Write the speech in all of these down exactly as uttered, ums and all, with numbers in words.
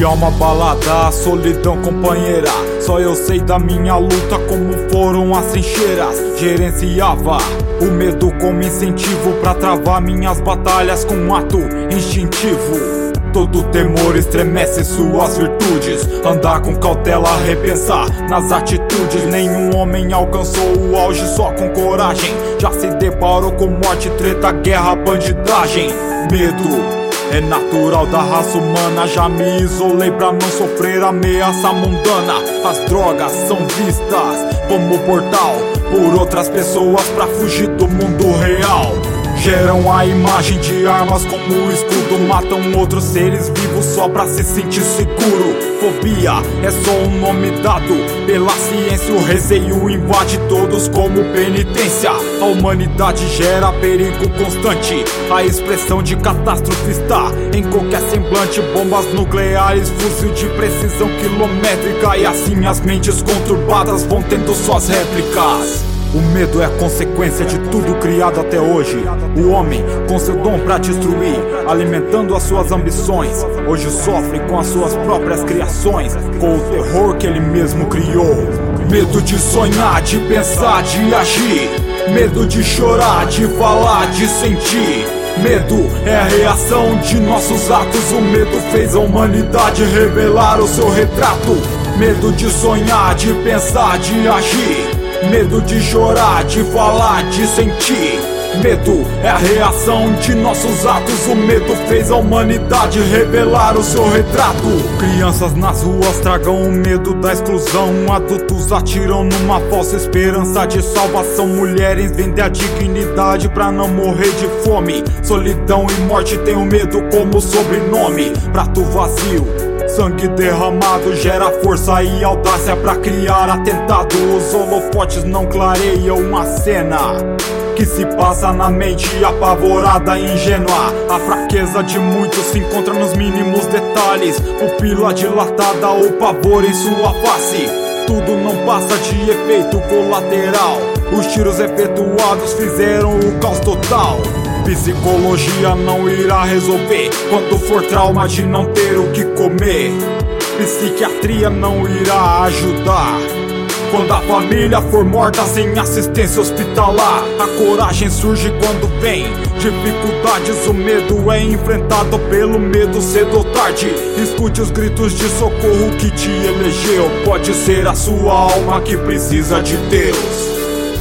De alma abalada, a solidão companheira. Só eu sei da minha luta, como foram as trincheiras. Gerenciava o medo como incentivo pra travar minhas batalhas com um ato instintivo. Todo temor estremece suas virtudes. Andar com cautela, repensar nas atitudes. Nenhum homem alcançou o auge só com coragem. Já se deparou com morte, treta, guerra, bandidagem. Medo é natural da raça humana. Já me isolei pra não sofrer ameaça mundana. As drogas são vistas como portal por outras pessoas pra fugir do mundo real. Geram a imagem de armas como escudo. Matam outros seres vivos só pra se sentir seguro. Fobia é só um nome dado pela ciência. O receio invade todos como penitência. A humanidade gera perigo constante. A expressão de catástrofe está em qualquer semblante. Bombas nucleares, fuzil de precisão quilométrica. E assim as mentes conturbadas vão tendo suas réplicas. O medo é a consequência de tudo criado até hoje. O homem, com seu dom pra destruir, alimentando as suas ambições, hoje sofre com as suas próprias criações, com o terror que ele mesmo criou. Medo de sonhar, de pensar, de agir. Medo de chorar, de falar, de sentir. Medo é a reação de nossos atos. O medo fez a humanidade revelar o seu retrato. Medo de sonhar, de pensar, de agir. Medo de chorar, de falar, de sentir. Medo é a reação de nossos atos. O medo fez a humanidade revelar o seu retrato. Crianças nas ruas tragam o medo da exclusão. Adultos atiram numa falsa esperança de salvação. Mulheres vendem a dignidade pra não morrer de fome. Solidão e morte tem o medo como sobrenome. Prato vazio, sangue derramado gera força e audácia pra criar atentado. Os holofotes não clareiam a cena que se passa na mente apavorada e ingênua. A fraqueza de muitos se encontra nos mínimos detalhes. Pupila dilatada, o pavor em sua face. Tudo não passa de efeito colateral. Os tiros efetuados fizeram o caos total. Psicologia não irá resolver quando for trauma de não ter o que comer. Psiquiatria não irá ajudar quando a família for morta sem assistência hospitalar. A coragem surge quando vem dificuldades. O medo é enfrentado pelo medo cedo ou tarde. Escute os gritos de socorro que te elegeu. Pode ser a sua alma que precisa de Deus.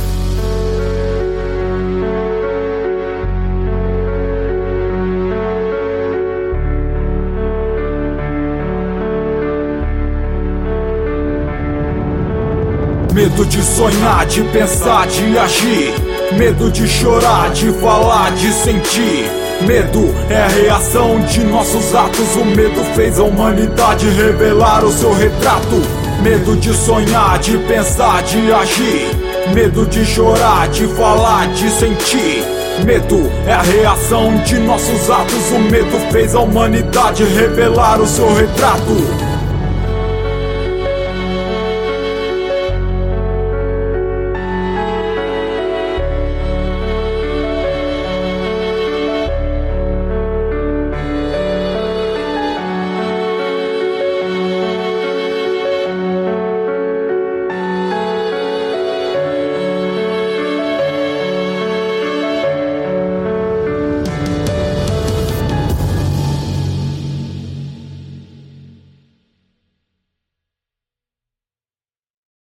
Medo de sonhar, de pensar, de agir. Medo de chorar, de falar, de sentir. Medo é a reação de nossos atos. O medo fez a humanidade revelar o seu retrato. Medo de sonhar, de pensar, de agir. Medo de chorar, de falar, de sentir. Medo é a reação de nossos atos. O medo fez a humanidade revelar o seu retrato.